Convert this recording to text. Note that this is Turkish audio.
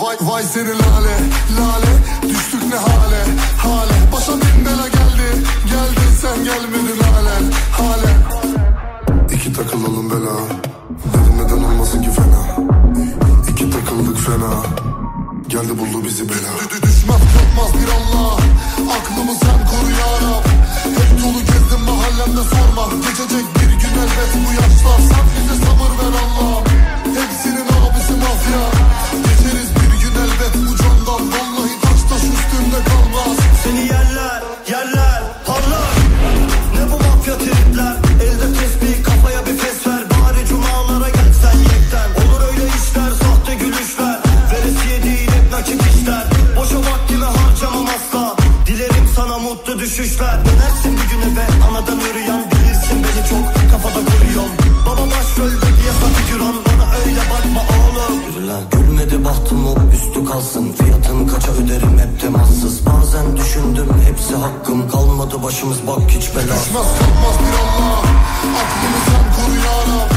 Vay seni lale lale, düştük ne hale hale. Başa bin bela geldi, geldin sen gelmedin halen halen. İki takılalım bela, dedim neden olmasın ki fena. İki takıldık fena, geldi buldu bizi bela. Düşmez korkmaz bir Allah, aklımı sen koru ya Rab. Hep dolu gezdim mahallemde sorma, geçecek bir gün elbet bu yaşlar. Sen bize sabır ver Allah, hepsinin abisi mafya. Geçeriz bir gün elbet bu candan, vallahi taş taş üstünde kalmaz. Seni yerler yerler parlar, ne bu mafya tripler. Elde tesbih kafaya bir fes ver, bari cumalara gelsen yekten. Olur öyle işler, sahte gülüşler, veresiye değil hep nakit işler. Boşa vaktimi harcamam asla, dilerim sana mutlu düşüşler. Dönersin bir gün eve anadan yürüyen, bilirsin beni çok kafada koruyorum. Baba başrolde diye figüran, bana öyle bakma oğlum. Yürü lan, gülmedi bahtım o üstü kalsın. Fiyatın kaça öderim hep temassız. Bazen düşündüm hepsi hakkım, kalmadı başımız bak hiç bela. Düşmez kalmaz bir Allah, aklımı sen koru ya Rab.